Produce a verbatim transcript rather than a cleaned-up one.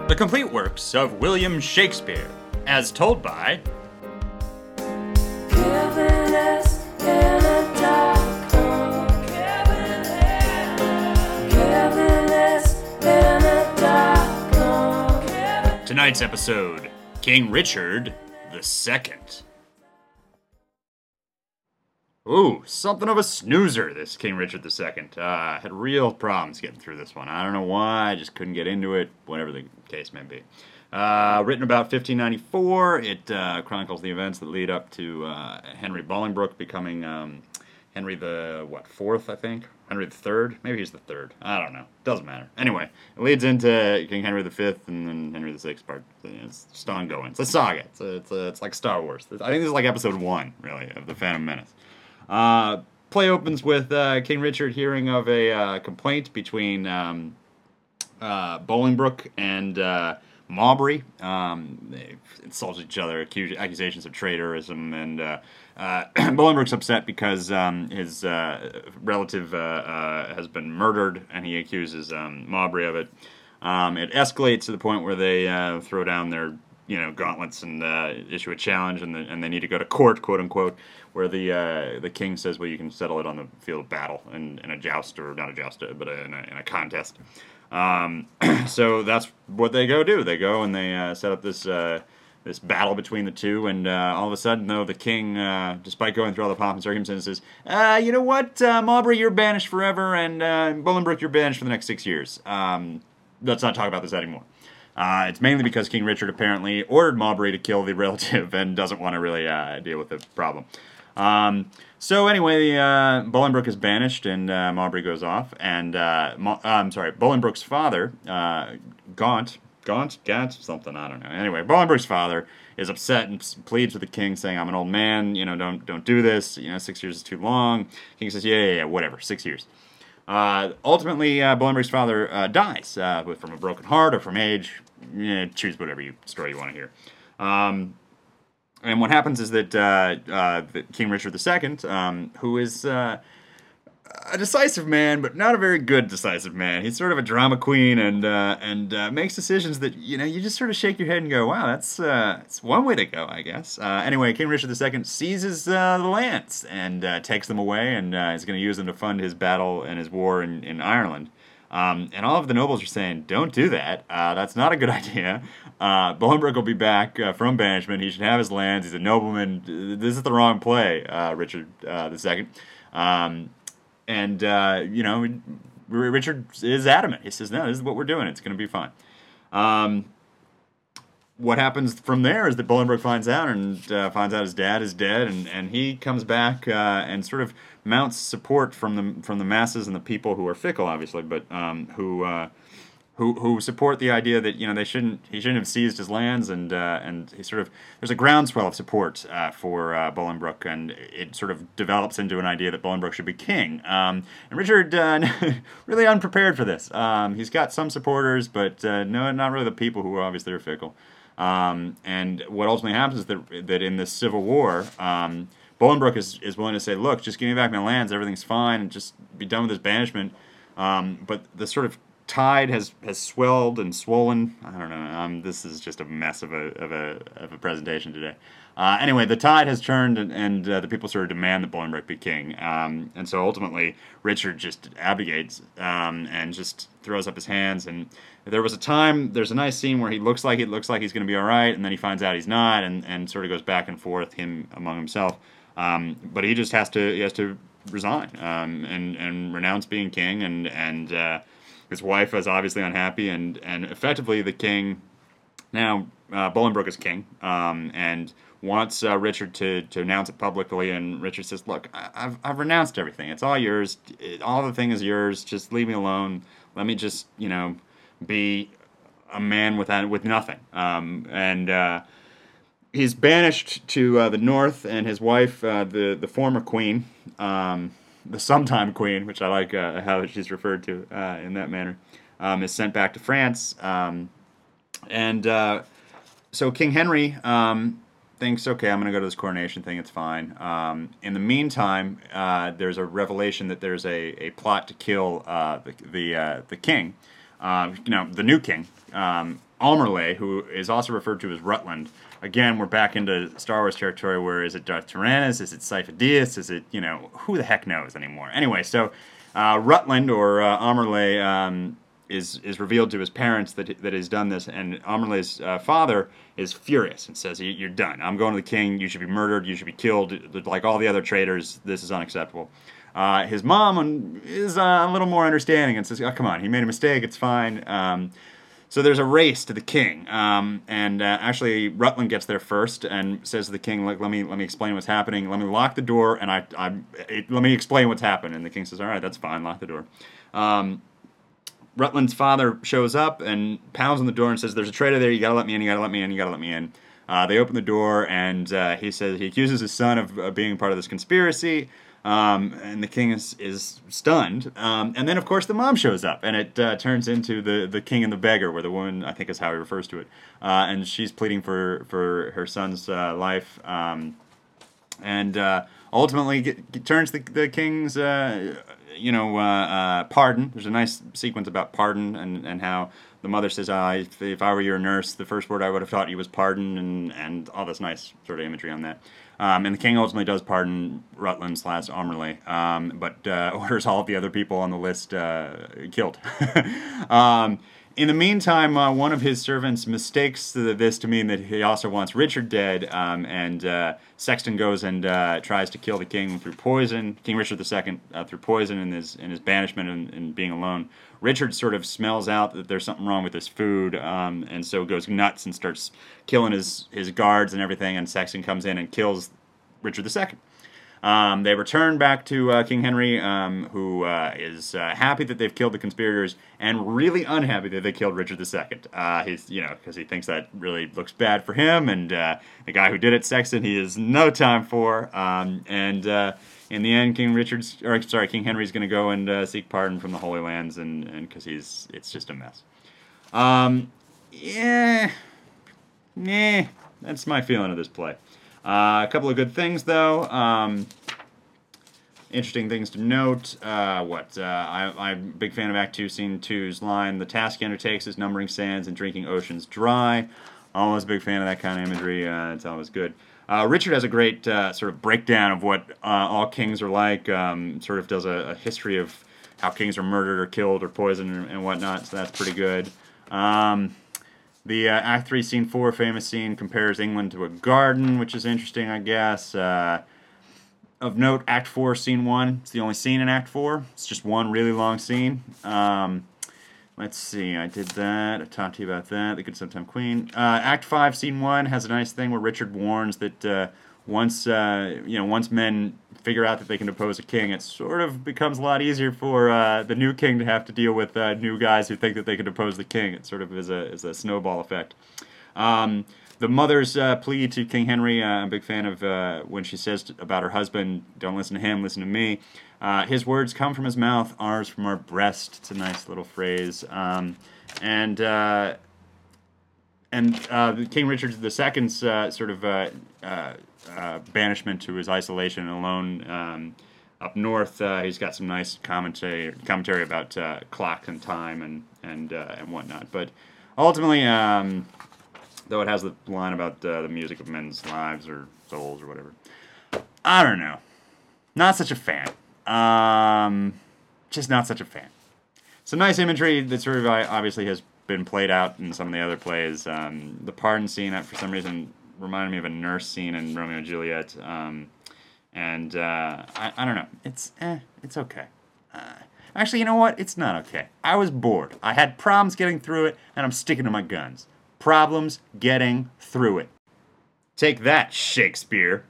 The complete works of William Shakespeare, as told by Kevin S. Benedict. Kevin S. Kevin S. Benedict. tonight's episode, King Richard the Second. Ooh, something of a snoozer, this King Richard the Second. Uh, had real problems getting through this one. I don't know why, I just couldn't get into it, whatever the case may be. Uh, written about fifteen ninety-four, it uh, chronicles the events that lead up to uh, Henry Bolingbroke becoming um, Henry the, what, fourth, I think? Henry the third? Maybe he's the third. I don't know. Doesn't matter. Anyway, it leads into King Henry the fifth and then Henry the sixth part. It's just ongoing. It's a saga. It's, a, it's, a, it's like Star Wars. I think this is like episode one, really, of The Phantom Menace. Uh, play opens with uh, King Richard hearing of a uh, complaint between um, uh, Bolingbroke and uh, Mowbray. Um, they insulted each other, accused, accusations of traitorism, and uh, uh, Bolingbroke's upset because um, his uh, relative uh, uh, has been murdered, and he accuses um, Mowbray of it. Um, it escalates to the point where they uh, throw down their you know, gauntlets and uh, issue a challenge, and, the, and they need to go to court, quote unquote, where the uh, the king says, well, you can settle it on the field of battle in, in a joust, or not a joust, but in a, in a contest. Um, so that's what they go do. They go and they uh, set up this uh, this battle between the two, and uh, all of a sudden, though, the king, uh, despite going through all the pomp and circumstances, uh, you know what, uh, Mowbray, you're banished forever, and uh, Bolingbroke, you're banished for the next six years. Um, let's not talk about this anymore. Uh, it's mainly because King Richard apparently ordered Mowbray to kill the relative and doesn't want to really uh, deal with the problem. Um, so anyway, uh, Bolingbroke is banished and uh, Mowbray goes off. And uh, Mo- uh, I'm sorry, Bolingbroke's father, uh, Gaunt, Gaunt, Gaunt, something I don't know. Anyway, Bolingbroke's father is upset and pleads with the king, saying, "I'm an old man. You know, don't don't do this. You know, six years is too long." King says, "Yeah, yeah, yeah, whatever, six years." Uh, ultimately, uh, Bolingbroke's father uh, dies uh, from a broken heart or from age. Yeah, choose whatever you, story you want to hear. Um, and what happens is that uh, uh, King Richard the Second, um, who is uh, a decisive man, but not a very good decisive man. He's sort of a drama queen and uh, and uh, makes decisions that, you know, you just sort of shake your head and go, wow, that's, uh, that's one way to go, I guess. Uh, anyway, King Richard the Second seizes uh, the lands and uh, takes them away, and uh, is going to use them to fund his battle and his war in, in Ireland. Um, and all of the nobles are saying, don't do that. Uh, that's not a good idea. Uh, Bolingbroke will be back uh, from banishment. He should have his lands. He's a nobleman. This is the wrong play, uh, Richard uh, the Second. Um, and, uh, you know, Richard is adamant. He says, no, this is what we're doing. It's going to be fine. Um, what happens from there is that Bolingbroke finds out and uh, finds out his dad is dead, and, and he comes back uh, and sort of mounts support from the from the masses and the people who are fickle, obviously, but um, who uh, who who support the idea that, you know, they shouldn't he shouldn't have seized his lands, and uh, and he sort of there's a groundswell of support uh, for uh, Bolingbroke, and it sort of develops into an idea that Bolingbroke should be king. Um, and Richard uh, really unprepared for this. Um, he's got some supporters, but uh, no, not really the people who obviously are fickle. Um, and what ultimately happens is that that in this civil war, um, Bolingbroke is, is willing to say, look, just give me back my lands, everything's fine, and just be done with this banishment. Um, but the sort of tide has, has swelled and swollen. I don't know. Um, this is just a mess of a of a of a presentation today. Uh, anyway, the tide has turned, and, and uh, the people sort of demand that Bolingbroke be king. Um, and so ultimately, Richard just abdicates um, and just throws up his hands. And there was a time, there's a nice scene where he looks like it looks like he's going to be all right, and then he finds out he's not, and, and sort of goes back and forth him among himself. Um, but he just has to he has to resign um, and and renounce being king, and and uh, his wife is obviously unhappy, and and effectively the king now uh, Bolingbroke is king um, and wants uh, Richard to to announce it publicly, and Richard says, look, I, I've I've renounced everything. It's all yours. It, all the thing is yours. Just leave me alone. Let me just, you know, be a man without with nothing. Um, and uh, he's banished to uh, the north, and his wife, uh, the the former queen, um, the sometime queen, which I like uh, how she's referred to uh, in that manner, um, is sent back to France. Um, and uh, so King Henry um, thinks, okay, I'm going to go to this coronation thing. It's fine. Um, in the meantime, uh, there's a revelation that there's a, a plot to kill uh, the the, uh, the king. Uh, now, the new king, um, Almerley, who is also referred to as Rutland. Again, we're back into Star Wars territory where is it Darth Tyrannus? Is it Sifo Dyas? Is it, you know, who the heck knows anymore? Anyway, so uh, Rutland, or uh, Almerley, um, is is revealed to his parents that that he's done this, and Almerley's uh, father is furious and says, "You're done. I'm going to the king. You should be murdered. You should be killed. Like all the other traitors, this is unacceptable." Uh, his mom is uh, a little more understanding and says, "Oh, come on, he made a mistake. It's fine." Um, so there's a race to the king, um, and uh, actually Rutland gets there first and says to the king, "Let, let me let me explain what's happening. Let me lock the door, and I, I it, let me explain what's happened." And the king says, "All right, that's fine. Lock the door." Um, Rutland's father shows up and pounds on the door and says, "There's a traitor there. You gotta let me in. You gotta let me in. You gotta let me in." Uh, they open the door, and uh, he says he accuses his son of uh, being part of this conspiracy. Um, and the king is, is stunned. Um, and then, of course, the mom shows up, and it uh, turns into the, the king and the beggar, where the woman, I think is how he refers to it. Uh, and she's pleading for, for her son's uh, life. Um, and uh, ultimately get, get, turns the, the king's, uh, you know, uh, uh, pardon. There's a nice sequence about pardon and, and how the mother says, ah, if, if I were your nurse, the first word I would have taught you was pardon, and, and all this nice sort of imagery on that. Um, and the king ultimately does pardon Rutland slash Almerley, um, but uh, orders all of the other people on the list uh, killed. um, in the meantime, uh, one of his servants mistakes this to mean that he also wants Richard dead, um, and uh, Sexton goes and uh, tries to kill the king through poison, King Richard the Second, uh, through poison in his, in his banishment and, and being alone. Richard sort of smells out that there's something wrong with his food, um, and so goes nuts and starts killing his, his guards and everything, and Sexton comes in and kills Richard the Second. Um, they return back to uh, King Henry, um, who uh, is uh, happy that they've killed the conspirators, and really unhappy that they killed Richard the Second. Uh, he's, you know, because he thinks that really looks bad for him, and uh, the guy who did it, Sexton, he has no time for. Um, and uh, in the end, King Richard's, or sorry, King Henry's going to go and uh, seek pardon from the Holy Lands, and and because he's, it's just a mess. Um, yeah, yeah, that's my feeling of this play. Uh, a couple of good things, though. Um, interesting things to note. Uh, what? Uh, I, I'm a big fan of Act two, Scene two's line, "The task he undertakes is numbering sands and drinking oceans dry." Always a big fan of that kind of imagery. Uh, it's always good. Uh, Richard has a great uh, sort of breakdown of what uh, all kings are like. Um, sort of does a, a history of how kings are murdered or killed or poisoned and, and whatnot, so that's pretty good. Um... The uh, Act three, Scene four famous scene compares England to a garden, which is interesting, I guess. Uh, of note, Act four, Scene one. It's the only scene in Act four. It's just one really long scene. Um, let's see, I did that. I talked to you about that. The Good Sometime Queen. Uh, Act five, Scene one has a nice thing where Richard warns that uh, once, uh, you know, once men figure out that they can depose a king, it sort of becomes a lot easier for uh, the new king to have to deal with uh, new guys who think that they can depose the king. It sort of is a, is a snowball effect. Um, the mother's uh, plea to King Henry, uh, I'm a big fan of uh, when she says about her husband, "Don't listen to him, listen to me." Uh, his words come from his mouth, ours from our breast. It's a nice little phrase. Um, and uh, and uh, King Richard the Second's uh, sort of uh, uh, uh, banishment to his isolation and alone um, up north. Uh, he's got some nice commentary commentary about uh, clock and time and and uh, and whatnot. But ultimately, um, though it has the line about uh, the music of men's lives or souls or whatever, I don't know. Not such a fan. Um, just not such a fan. Some nice imagery that sort of obviously has been played out in some of the other plays. Um, the pardon scene, that for some reason reminded me of a nurse scene in Romeo and Juliet. Um, and uh, I, I don't know. It's eh, it's okay. Uh, actually, you know what? It's not okay. I was bored. I had problems getting through it, and I'm sticking to my guns. Problems getting through it. Take that, Shakespeare.